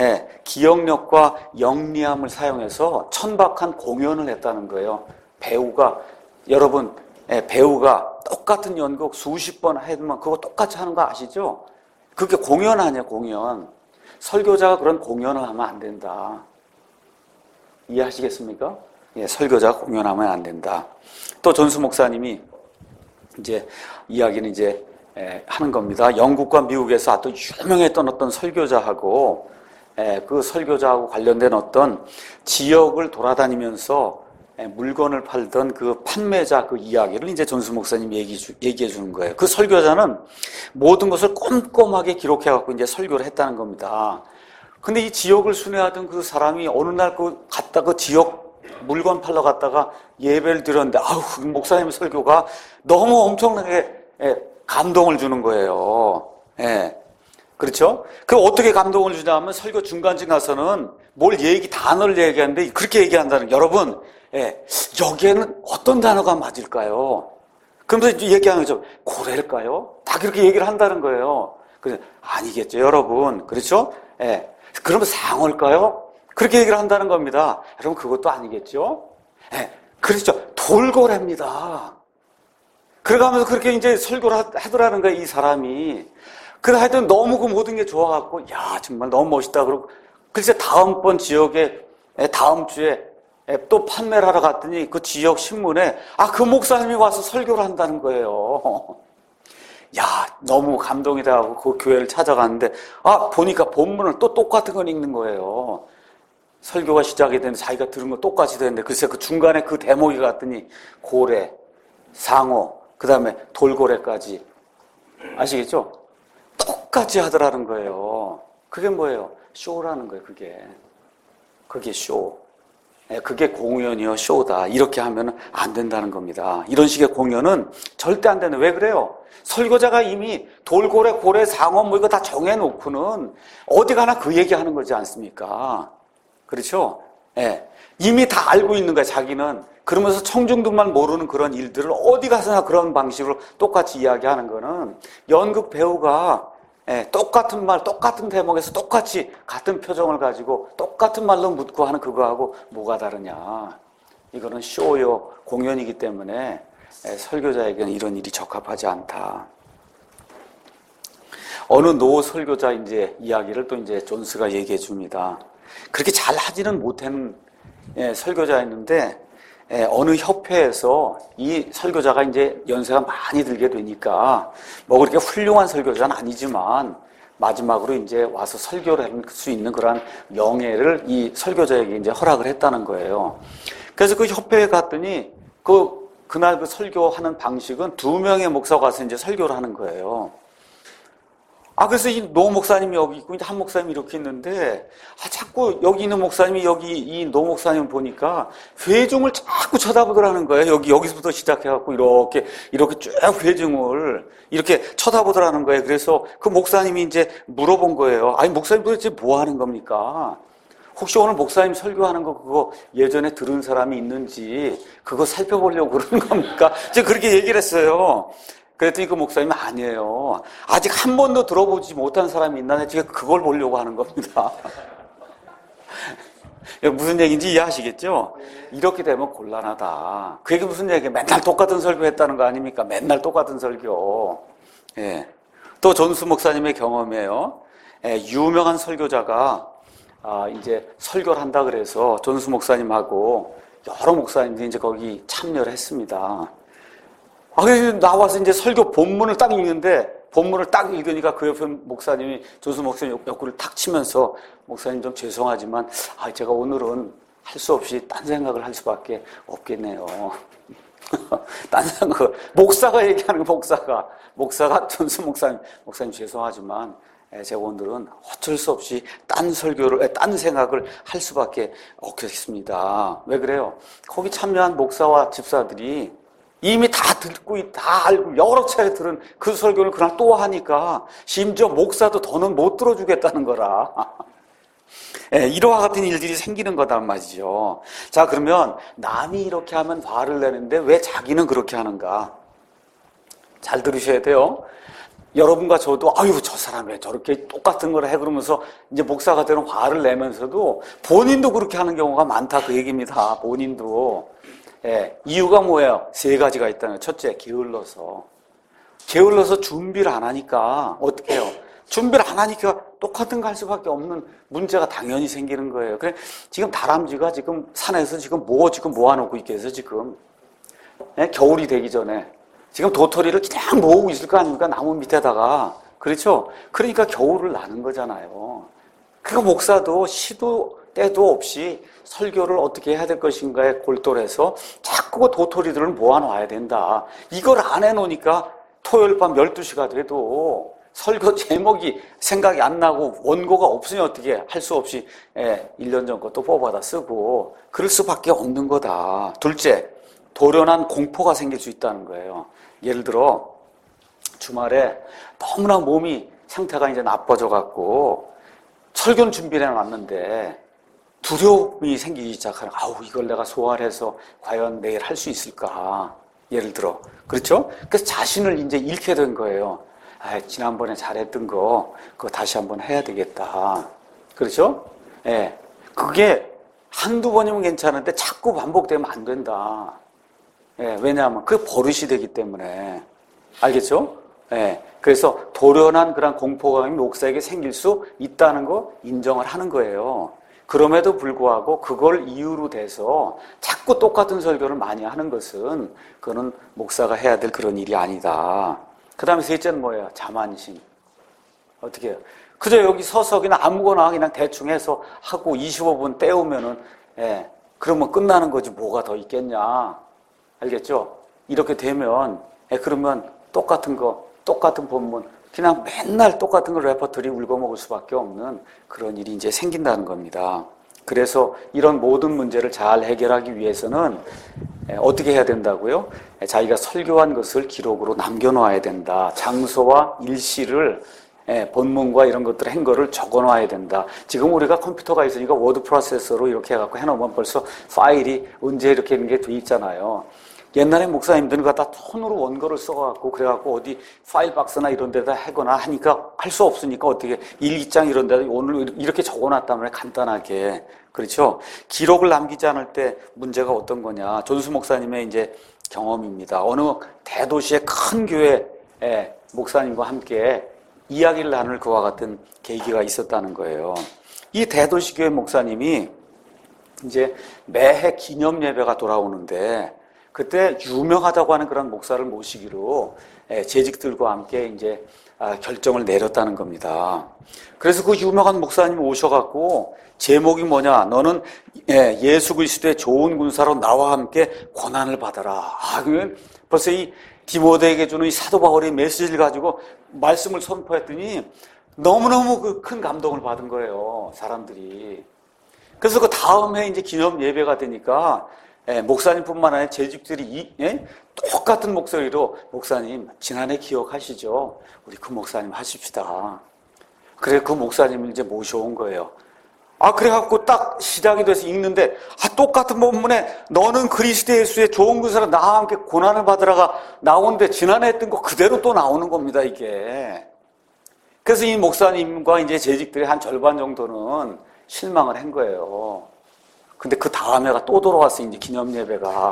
기억력과 영리함을 사용해서 천박한 공연을 했다는 거예요. 배우가 여러분 배우가 똑같은 연극 수십 번 해도 그거 똑같이 하는 거 아시죠? 그게 공연 아니에요, 공연. 설교자가 그런 공연을 하면 안 된다. 이해하시겠습니까? 설교자가 공연하면 안 된다. 또 존스 목사님이 이제 이야기는 이제 하는 겁니다. 영국과 미국에서 아주 유명했던 어떤 설교자하고 그 설교자하고 관련된 어떤 지역을 돌아다니면서 물건을 팔던 그 판매자 그 이야기를 이제 존스 목사님이 얘기해 주는 거예요. 그 설교자는 모든 것을 꼼꼼하게 기록해갖고 이제 설교를 했다는 겁니다. 근데 이 지역을 순회하던 그 사람이 어느 날 갔다 그 지역 물건 팔러 갔다가 예배를 드렸는데, 목사님 설교가 너무 엄청나게 감동을 주는 거예요. 그렇죠? 그 어떻게 감동을 주냐면 설교 중간쯤 가서는 단어를 얘기하는데 그렇게 얘기한다는, 여러분, 여기에는 어떤 단어가 맞을까요? 그러면서 얘기하는 거죠. 고래일까요? 다 그렇게 얘기를 한다는 거예요. 그래서 아니겠죠, 여러분. 그렇죠? 그러면 상어일까요? 그렇게 얘기를 한다는 겁니다. 여러분, 그것도 아니겠죠? 그렇죠. 돌고래입니다. 그래가면서 그렇게 이제 설교를 하더라는 거예요, 이 사람이. 그래, 하여튼 너무 그 모든 게 좋아갖고, 야, 정말 너무 멋있다. 그러고, 글쎄, 다음번 지역에, 다음 주에 또 판매를 하러 갔더니 그 지역 신문에, 그 목사님이 와서 설교를 한다는 거예요. 야, 너무 감동이 돼가지고 그 교회를 찾아갔는데, 보니까 본문을 또 똑같은 걸 읽는 거예요. 설교가 시작이 되는데 자기가 들은 거 똑같이 되는데, 글쎄 그 중간에 그 대목이 갔더니 고래, 상어, 그 다음에 돌고래까지. 아시겠죠? 똑같이 하더라는 거예요. 그게 뭐예요? 쇼라는 거예요, 그게. 그게 쇼. 그게 공연이요, 쇼다. 이렇게 하면 안 된다는 겁니다. 이런 식의 공연은 절대 안 되는. 왜 그래요? 설교자가 이미 돌고래, 고래, 상어 뭐 이거 다 정해놓고는 어디 가나 그 얘기하는 거지 않습니까? 그렇죠? 이미 다 알고 있는 거야, 자기는. 그러면서 청중들만 모르는 그런 일들을 어디 가서나 그런 방식으로 똑같이 이야기하는 거는 연극 배우가 똑같은 말, 똑같은 대목에서 똑같이 같은 표정을 가지고 똑같은 말로 묻고 하는 그거하고 뭐가 다르냐. 이거는 쇼요, 공연이기 때문에 설교자에게는 이런 일이 적합하지 않다. 어느 노 설교자 이제 이야기를 또 이제 존스가 얘기해 줍니다. 그렇게 잘 하지는 못한 설교자였는데 어느 협회에서 이 설교자가 이제 연세가 많이 들게 되니까 뭐 그렇게 훌륭한 설교자는 아니지만 마지막으로 이제 와서 설교를 할 수 있는 그런 명예를 이 설교자에게 이제 허락을 했다는 거예요. 그래서 그 협회에 갔더니 그날 그 설교하는 방식은 2명의 목사가 와서 이제 설교를 하는 거예요. 그래서 이 노 목사님이 여기 있고, 이제 한 목사님이 이렇게 있는데, 자꾸 여기 있는 목사님이 여기 이 노 목사님 보니까 회중을 자꾸 쳐다보더라는 거예요. 여기서부터 시작해갖고 이렇게 쭉 회중을 이렇게 쳐다보더라는 거예요. 그래서 그 목사님이 이제 물어본 거예요. 아니, 목사님 도대체 뭐 하는 겁니까? 혹시 오늘 목사님 설교하는 거 그거 예전에 들은 사람이 있는지 그거 살펴보려고 그러는 겁니까? 제가 그렇게 얘기를 했어요. 그랬더니 그 목사님이 아니에요. 아직 한 번도 들어보지 못한 사람이 있나? 제가 그걸 보려고 하는 겁니다. 무슨 얘기인지 이해하시겠죠? 이렇게 되면 곤란하다. 그게 무슨 얘기예요? 맨날 똑같은 설교 했다는 거 아닙니까? 맨날 똑같은 설교. 예. 또 존스 목사님의 경험이에요. 유명한 설교자가 이제 설교를 한다 그래서 존스 목사님하고 여러 목사님들이 이제 거기 참여를 했습니다. 그래서 나와서 이제 설교 본문을 딱 읽는데, 본문을 딱 읽으니까 그 옆에 목사님이, 존스 목사님 옆구리를 탁 치면서, 목사님 좀 죄송하지만, 제가 오늘은 할 수 없이 딴 생각을 할 수밖에 없겠네요. 딴 생각을, 목사가 얘기하는 거, 목사가 존스 목사님 죄송하지만, 제가 오늘은 어쩔 수 없이 딴 생각을 할 수밖에 없겠습니다. 왜 그래요? 거기 참여한 목사와 집사들이 이미 다 듣고 다 알고 여러 차례 들은 그 설교를 그날 또 하니까 심지어 목사도 더는 못 들어주겠다는 거라. 이러한 같은 일들이 생기는 거단 말이죠. 자, 그러면 남이 이렇게 하면 화를 내는데 왜 자기는 그렇게 하는가? 잘 들으셔야 돼요. 여러분과 저도 저 사람 왜 저렇게 똑같은 걸 해 그러면서 이제 목사가 되는 화를 내면서도 본인도 그렇게 하는 경우가 많다 그 얘기입니다. 본인도. 이유가 뭐예요? 세 가지가 있다는. 첫째, 게을러서 준비를 안 하니까 어떻게 해요? 준비를 안 하니까 똑같은 거 할 수밖에 없는 문제가 당연히 생기는 거예요. 그래, 지금 다람쥐가 지금 산에서 지금 모아놓고 있겠어요, 지금. 겨울이 되기 전에. 지금 도토리를 그냥 모으고 있을 거 아닙니까? 나무 밑에다가. 그렇죠? 그러니까 겨울을 나는 거잖아요. 그러니까 목사도 시도 때도 없이 설교를 어떻게 해야 될 것인가에 골똘해서 자꾸 도토리들을 모아놔야 된다. 이걸 안 해놓으니까 토요일 밤 12시가 돼도 설교 제목이 생각이 안 나고 원고가 없으니 어떻게 할 수 없이 1년 전 것도 뽑아다 쓰고 그럴 수밖에 없는 거다. 둘째, 돌연한 공포가 생길 수 있다는 거예요. 예를 들어 주말에 너무나 몸이 상태가 이제 나빠져 갖고 설교는 준비를 해놨는데 두려움이 생기기 시작하는, 이걸 내가 소화해서 과연 내일 할 수 있을까? 예를 들어. 그렇죠? 그래서 자신을 이제 잃게 된 거예요. 지난번에 잘했던 그거 다시 한번 해야 되겠다. 그렇죠? 그게 한두 번이면 괜찮은데 자꾸 반복되면 안 된다. 왜냐하면 그게 버릇이 되기 때문에. 알겠죠? 그래서 돌연한 그런 공포감이 목사에게 생길 수 있다는 거 인정을 하는 거예요. 그럼에도 불구하고 그걸 이유로 돼서 자꾸 똑같은 설교를 많이 하는 것은 그거는 목사가 해야 될 그런 일이 아니다. 그 다음에 셋째는 뭐예요? 자만심. 어떻게 해요? 그저 여기 서서 그냥 아무거나 그냥 대충 해서 하고 25분 때우면은, 그러면 끝나는 거지 뭐가 더 있겠냐. 알겠죠? 이렇게 되면, 그러면 똑같은 본문, 그냥 맨날 똑같은 걸 레퍼토리 울거먹을 수밖에 없는 그런 일이 이제 생긴다는 겁니다. 그래서 이런 모든 문제를 잘 해결하기 위해서는 어떻게 해야 된다고요? 자기가 설교한 것을 기록으로 남겨놓아야 된다. 장소와 일시를 본문과 이런 것들을 한 거를 적어놔야 된다. 지금 우리가 컴퓨터가 있으니까 워드 프로세서로 이렇게 해갖고 해놓으면 벌써 파일이 언제 이렇게 있는 게 돼 있잖아요. 옛날에 목사님들은 다 톤으로 원고를 써갖고 그래갖고 어디 파일 박스나 이런 데다 하거나 하니까 할 수 없으니까 어떻게 1, 2장 이런 데다 오늘 이렇게 적어놨다면 간단하게. 그렇죠? 기록을 남기지 않을 때 문제가 어떤 거냐. 존스 목사님의 이제 경험입니다. 어느 대도시의 큰 교회 목사님과 함께 이야기를 나눌 그와 같은 계기가 있었다는 거예요. 이 대도시 교회 목사님이 이제 매해 기념 예배가 돌아오는데 그때 유명하다고 하는 그런 목사를 모시기로 재직들과 함께 이제 결정을 내렸다는 겁니다. 그래서 그 유명한 목사님이 오셔갖고 제목이 뭐냐? 너는 예수 그리스도의 좋은 군사로 나와 함께 고난을 받아라. 그러면 벌써 이 디모데에게 주는 이 사도 바울의 메시지를 가지고 말씀을 선포했더니 너무너무 그 큰 감동을 받은 거예요, 사람들이. 그래서 그 다음에 이제 기념 예배가 되니까, 목사님뿐만 아니라 재직들이 똑같은 목소리로, 목사님, 지난해 기억하시죠? 우리 그 목사님 하십시다. 그래, 그 목사님을 이제 모셔온 거예요. 그래갖고 딱 시작이 돼서 읽는데, 똑같은 본문에 너는 그리스도 예수의 좋은 군사로 나와 함께 고난을 받으라가 나오는데, 지난해 했던 거 그대로 또 나오는 겁니다, 이게. 그래서 이 목사님과 이제 재직들이 한 절반 정도는 실망을 한 거예요. 근데 그 다음에가 또 돌아왔어요, 이제 기념예배가.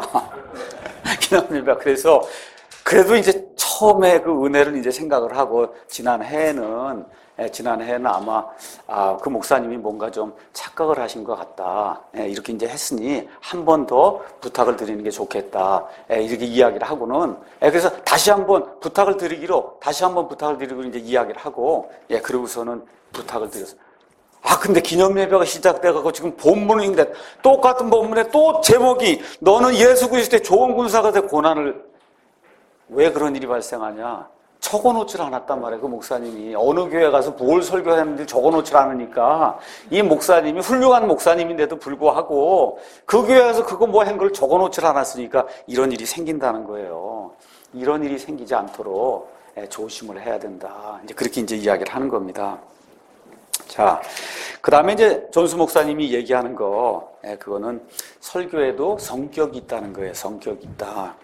기념예배가. 그래서, 그래도 이제 처음에 그 은혜를 이제 생각을 하고, 지난해에는 아마, 그 목사님이 뭔가 좀 착각을 하신 것 같다. 이렇게 이제 했으니, 한 번 더 부탁을 드리는 게 좋겠다. 이렇게 이야기를 하고는, 그래서 다시 한 번 부탁을 드리기로 이제 이야기를 하고, 그러고서는 부탁을 드렸어요. 근데 기념예배가 시작돼가지고 지금 본문인데, 똑같은 본문에 또 제목이, 너는 예수 그리스도의 좋은 군사가 돼 고난을, 왜 그런 일이 발생하냐? 적어놓질 않았단 말이에요. 그 목사님이 어느 교회 가서 뭘 설교했는지 적어놓질 않으니까 이 목사님이 훌륭한 목사님인데도 불구하고 그 교회 가서 그거 뭐 한 걸 적어놓질 않았으니까 이런 일이 생긴다는 거예요. 이런 일이 생기지 않도록 조심을 해야 된다. 이제 그렇게 이제 이야기를 하는 겁니다. 자, 그 다음에 이제 존스 목사님이 얘기하는 거, 그거는 설교에도 성격이 있다는 거예요. 성격이 있다.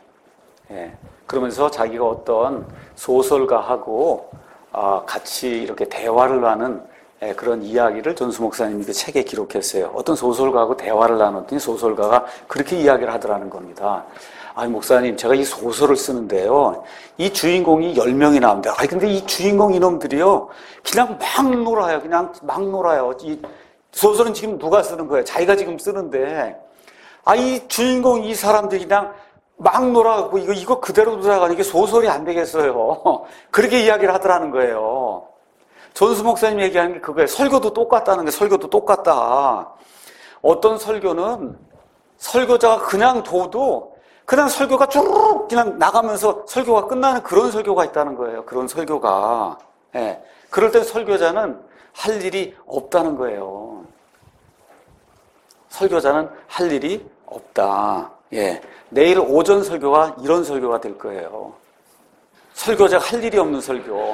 그러면서 자기가 어떤 소설가하고 같이 이렇게 대화를 하는 그런 이야기를 존스 목사님이 그 책에 기록했어요. 어떤 소설가하고 대화를 나눴더니 소설가가 그렇게 이야기를 하더라는 겁니다. 목사님, 제가 이 소설을 쓰는데요. 이 주인공이 10명이 나옵니다. 근데 이 주인공 이놈들이요. 그냥 막 놀아요. 그냥 막 놀아요. 이 소설은 지금 누가 쓰는 거예요? 자기가 지금 쓰는데. 이 주인공 이 사람들이 그냥 막 놀아갖고 이거 그대로 돌아가는 게 소설이 안 되겠어요. 그렇게 이야기를 하더라는 거예요. 존스 목사님 얘기하는 게 그거예요. 설교도 똑같다는 게 설교도 똑같다. 어떤 설교는 설교자가 그냥 둬도 그냥 설교가 쭉 그냥 나가면서 설교가 끝나는 그런 설교가 있다는 거예요. 그런 설교가. 그럴 땐 설교자는 할 일이 없다는 거예요. 설교자는 할 일이 없다. 내일 오전 설교가 이런 설교가 될 거예요. 설교자가 할 일이 없는 설교.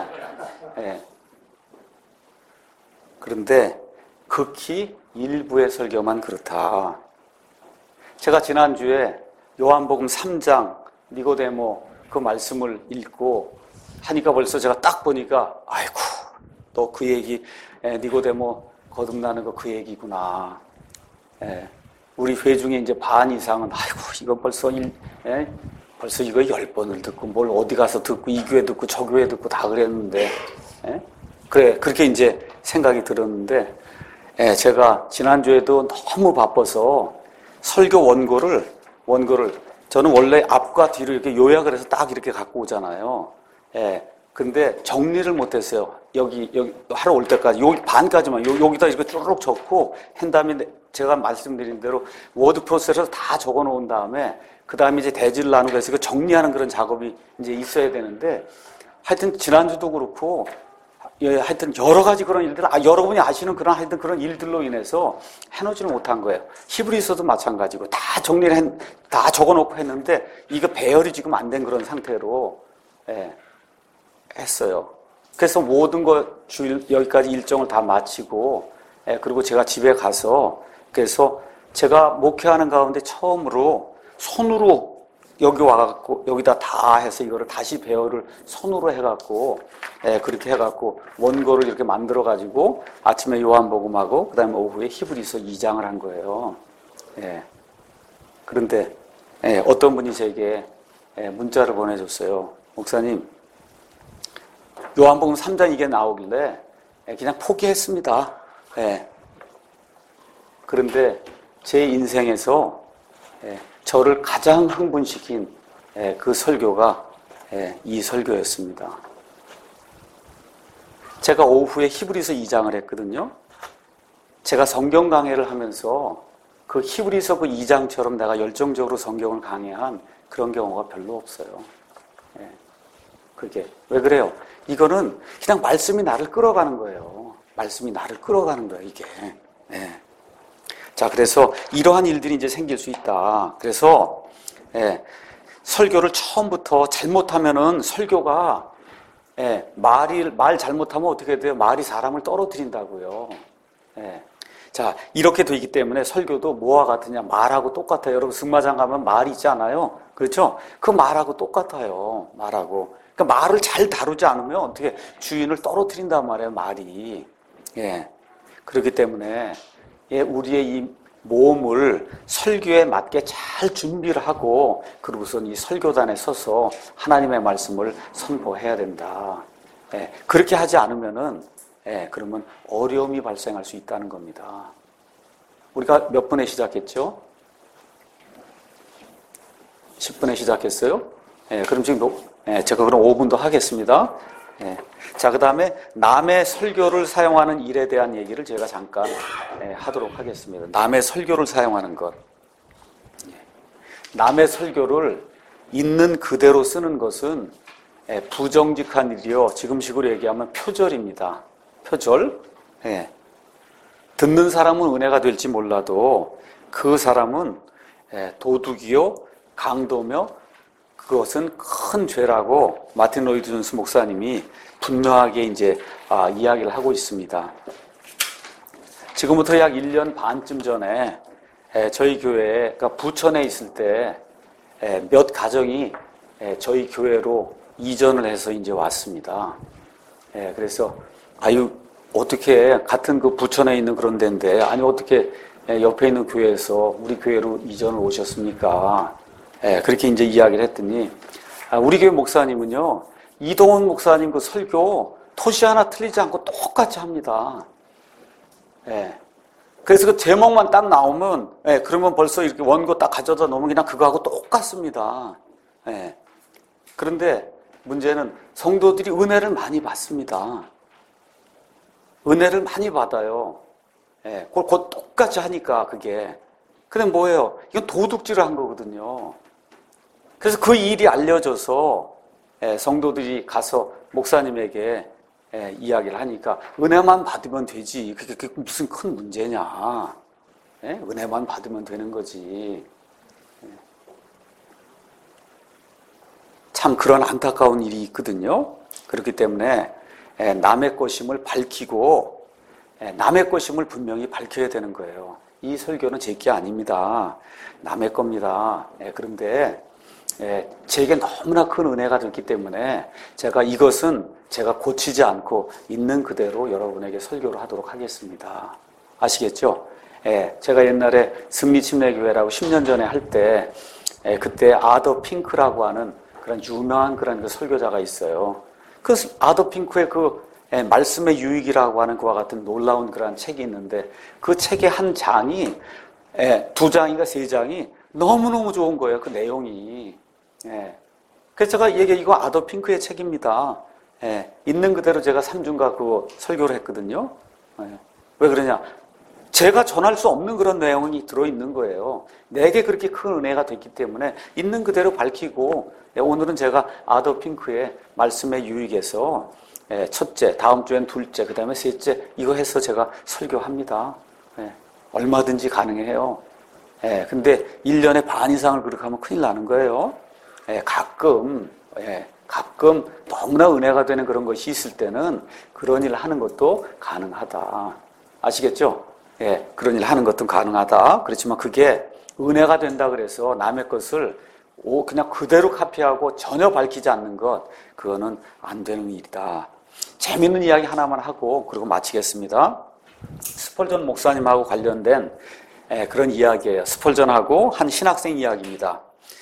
그런데 극히 일부의 설교만 그렇다. 제가 지난주에 요한복음 3장 니고데모 그 말씀을 읽고 하니까 벌써 제가 딱 보니까 아이고 또 그 얘기 니고데모 거듭나는 거 그 얘기구나. 우리 회 중에 이제 반 이상은 아이고 이거 벌써 벌써 이거 10번을 듣고 뭘 어디 가서 듣고 이 교회 듣고 저 교회 듣고 다 그랬는데 그래 그렇게 이제 생각이 들었는데 제가 지난주에도 너무 바빠서 설교 원고를 저는 원래 앞과 뒤로 이렇게 요약을 해서 딱 이렇게 갖고 오잖아요. 근데 정리를 못했어요. 여기 하러 올 때까지 여기 반까지만 여기다 이렇게 쭈르륵 적고 한 다음에 제가 말씀드린 대로 워드 프로세서로 다 적어 놓은 다음에 그 다음에 이제 대지를 나누고 해서 정리하는 그런 작업이 이제 있어야 되는데 하여튼 지난주도 그렇고 하여튼 여러 가지 그런 일들, 여러분이 아시는 그런 하여튼 그런 일들로 인해서 해놓지는 못한 거예요. 히브리서도 마찬가지고 다 정리를 다 적어놓고 했는데 이거 배열이 지금 안 된 그런 상태로 했어요. 그래서 모든 여기까지 일정을 다 마치고 그리고 제가 집에 가서 그래서 제가 목회하는 가운데 처음으로 손으로 여기 와갖고 여기다 다 해서 이거를 다시 배열을 손으로 해갖고 그렇게 해갖고 원고를 이렇게 만들어가지고 아침에 요한복음하고 그다음에 오후에 히브리서 2장을 한 거예요. 그런데 어떤 분이 제게 문자를 보내줬어요. 목사님, 요한복음 3장 이게 나오길래 그냥 포기했습니다. 그런데 제 인생에서 저를 가장 흥분시킨 그 설교가 이 설교였습니다. 제가 오후에 히브리서 2장을 했거든요. 제가 성경 강해를 하면서 그 히브리서 그 2장처럼 내가 열정적으로 성경을 강해한 그런 경우가 별로 없어요. 그게. 왜 그래요? 이거는 그냥 말씀이 나를 끌어가는 거예요. 말씀이 나를 끌어가는 거예요, 이게. 예. 자, 그래서 이러한 일들이 이제 생길 수 있다. 그래서, 예, 설교를 처음부터 잘못하면은 설교가, 예, 말 잘못하면 어떻게 돼요? 말이 사람을 떨어뜨린다고요. 예. 자, 이렇게 되기 때문에 설교도 뭐와 같으냐? 말하고 똑같아요. 여러분, 승마장 가면 말 있지 않아요? 그렇죠? 그 말하고 똑같아요. 말하고. 그러니까 말을 잘 다루지 않으면 어떻게 주인을 떨어뜨린단 말이에요, 말이. 예. 그렇기 때문에, 예, 우리의 이 몸을 설교에 맞게 잘 준비를 하고, 그러고선 이 설교단에 서서 하나님의 말씀을 선포해야 된다. 예. 그렇게 하지 않으면은, 예, 그러면 어려움이 발생할 수 있다는 겁니다. 우리가 몇 분에 시작했죠? 10분에 시작했어요? 예, 그럼 지금, 예, 제가 그럼 5분도 하겠습니다. 예. 자, 그 다음에 남의 설교를 사용하는 일에 대한 얘기를 제가 잠깐 하도록 하겠습니다. 남의 설교를 사용하는 것. 예. 남의 설교를 있는 그대로 쓰는 것은 부정직한 일이요. 지금식으로 얘기하면 표절입니다. 표절. 예. 듣는 사람은 은혜가 될지 몰라도 그 사람은 도둑이요, 강도며 그것은 큰 죄라고 마틴 로이드 존스 목사님이 분명하게 이제 이야기를 하고 있습니다. 지금부터 약 1년 반쯤 전에 저희 교회에, 그러니까 부천에 있을 때 몇 가정이 저희 교회로 이전을 해서 이제 왔습니다. 그래서 아유, 어떻게 같은 그 부천에 있는 그런 데인데 아니 어떻게 옆에 있는 교회에서 우리 교회로 이전을 오셨습니까? 그렇게 이제 이야기를 했더니 우리 교회 목사님은요, 이동훈 목사님 그 설교 토시 하나 틀리지 않고 똑같이 합니다. 그래서 그 제목만 딱 나오면 그러면 벌써 이렇게 원고 딱 가져다 놓으면 그냥 그거하고 똑같습니다. 그런데 문제는 성도들이 은혜를 많이 받습니다. 은혜를 많이 받아요. 그걸 곧 똑같이 하니까 그게. 근데 뭐예요? 이건 도둑질을 한 거거든요. 그래서 그 일이 알려져서 성도들이 가서 목사님에게 이야기를 하니까 은혜만 받으면 되지. 그게 무슨 큰 문제냐. 은혜만 받으면 되는 거지. 참 그런 안타까운 일이 있거든요. 그렇기 때문에 남의 것임을 밝히고 남의 것임을 분명히 밝혀야 되는 거예요. 이 설교는 제 게 아닙니다. 남의 겁니다. 그런데 제게 너무나 큰 은혜가 됐기 때문에 제가 이것은 제가 고치지 않고 있는 그대로 여러분에게 설교를 하도록 하겠습니다. 아시겠죠? 제가 옛날에 승리침례교회라고 10년 전에 할 때 그때 아더 핑크라고 하는 그런 유명한 그런 그 설교자가 있어요. 그 아더 핑크의 그 말씀의 유익이라고 하는 그와 같은 놀라운 그런 책이 있는데 그 책의 한 장이 2장인가 3장이 너무너무 좋은 거예요. 그 내용이. 그래서 제가 이거 아더 핑크의 책입니다. 있는 그대로 제가 3주인가 그 설교를 했거든요. 왜 그러냐? 제가 전할 수 없는 그런 내용이 들어있는 거예요. 내게 그렇게 큰 은혜가 됐기 때문에 있는 그대로 밝히고 오늘은 제가 아더 핑크의 말씀의 유익에서 첫째, 다음 주엔 둘째, 그 다음에 셋째 이거 해서 제가 설교합니다. 얼마든지 가능해요. 근데 1년에 반 이상을 그렇게 하면 큰일 나는 거예요. 가끔 너무나 은혜가 되는 그런 것이 있을 때는 그런 일을 하는 것도 가능하다. 아시겠죠? 그런 일을 하는 것도 가능하다. 그렇지만 그게 은혜가 된다 그래서 남의 것을 그냥 그대로 카피하고 전혀 밝히지 않는 것, 그거는 안 되는 일이다. 재밌는 이야기 하나만 하고 그리고 마치겠습니다. 스펄전 목사님하고 관련된 그런 이야기예요. 스펄전하고 한 신학생 이야기입니다.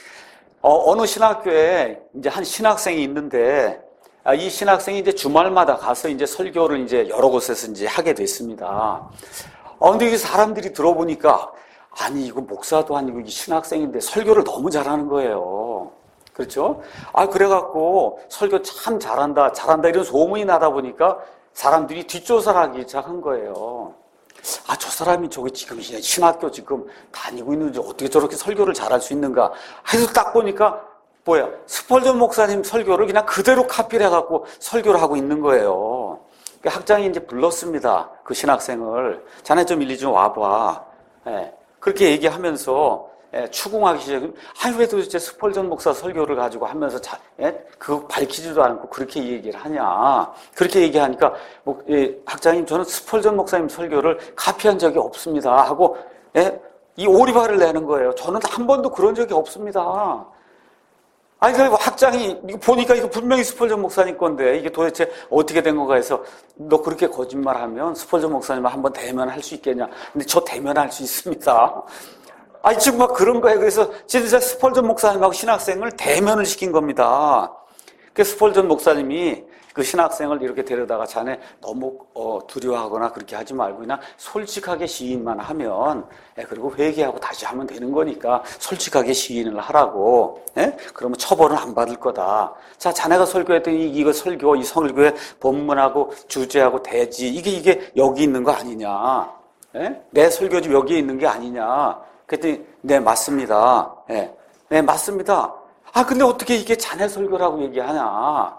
어느 신학교에 이제 한 신학생이 있는데 이 신학생이 이제 주말마다 가서 이제 설교를 이제 여러 곳에서 이제 하게 됐습니다. 근데 이 사람들이 들어보니까 아니 이거 목사도 아니고 이 신학생인데 설교를 너무 잘하는 거예요. 그렇죠? 그래갖고 설교 참 잘한다 이런 소문이 나다 보니까 사람들이 뒷조사를 하기 시작한 거예요. 저 사람이 저기 지금 신학교 지금 다니고 있는지 어떻게 저렇게 설교를 잘할 수 있는가 해서 딱 보니까 뭐야? 스펄전 목사님 설교를 그냥 그대로 카피를 해갖고 설교를 하고 있는 거예요. 학장이 이제 불렀습니다. 그 신학생을. 자네 좀 일리 좀 와봐. 예, 그렇게 얘기하면서 추궁하기 시작해. 아니, 왜 도대체 스펄전 목사 설교를 가지고 하면서 그거 밝히지도 않고 그렇게 얘기를 하냐. 그렇게 얘기하니까, 학장님, 저는 스펄전 목사님 설교를 카피한 적이 없습니다. 하고, 이 오리발을 내는 거예요. 저는 한 번도 그런 적이 없습니다. 아니, 그리고 학장이, 이거 보니까 이거 분명히 스펄전 목사님 건데, 이게 도대체 어떻게 된 건가 해서, 너 그렇게 거짓말하면 스펄전 목사님을 한번 대면할 수 있겠냐. 근데 저 대면할 수 있습니다. 아니, 지금 막 그런 거예요. 그래서 진짜 스펄전 목사님하고 신학생을 대면을 시킨 겁니다. 그 스펄전 목사님이 그 신학생을 이렇게 데려다가 자네 너무 두려워하거나 그렇게 하지 말고 그냥 솔직하게 시인만 하면, 그리고 회개하고 다시 하면 되는 거니까 솔직하게 시인을 하라고. 그러면 처벌은 안 받을 거다. 자, 자네가 설교했던 이 설교의 본문하고 주제하고 대지, 이게 여기 있는 거 아니냐. 내 설교집 여기에 있는 게 아니냐. 그랬더니, 네, 맞습니다. 네, 맞습니다. 아, 근데 어떻게 이게 자네 설교라고 얘기하냐.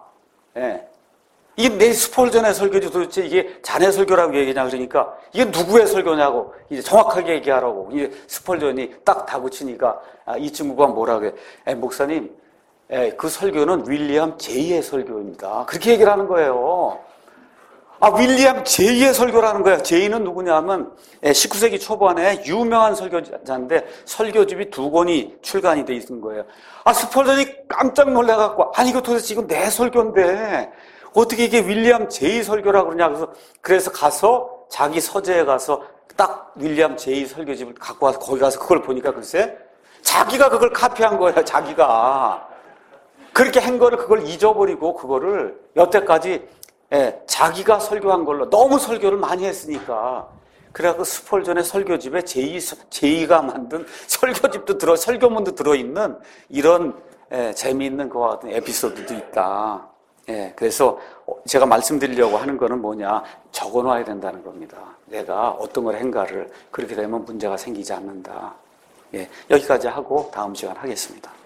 이게 내 스펄전의 설교지 도대체 이게 자네 설교라고 얘기하냐. 그러니까 이게 누구의 설교냐고 이제 정확하게 얘기하라고. 이제 스펄전이 딱 다붙이니까 이 친구가 뭐라고 해. 목사님, 그 설교는 윌리엄 제이의 설교입니다. 그렇게 얘기를 하는 거예요. 윌리엄 제이의 설교라는 거야. 제이는 누구냐면 19세기 초반에 유명한 설교자인데 설교집이 2권이 출간이 돼 있는 거예요. 스펄전이 깜짝 놀라갖고, 아니 이거 도대체 이거 내 설교인데 어떻게 이게 윌리엄 제이 설교라고 그러냐. 그래서 가서 자기 서재에 가서 딱 윌리엄 제이 설교집을 갖고 와서 거기 가서 그걸 보니까 글쎄 자기가 그걸 카피한 거예요. 자기가 그렇게 한 거를 그걸 잊어버리고 그거를 여태까지 자기가 설교한 걸로 너무 설교를 많이 했으니까 그래갖고 스펄전의 설교집에 제이가 만든 설교집도 설교문도 들어있는 이런 재미있는 그와 같은 에피소드도 있다. 그래서 제가 말씀드리려고 하는 거는 뭐냐, 적어놔야 된다는 겁니다. 내가 어떤 걸 한가를. 그렇게 되면 문제가 생기지 않는다. 여기까지 하고 다음 시간 하겠습니다.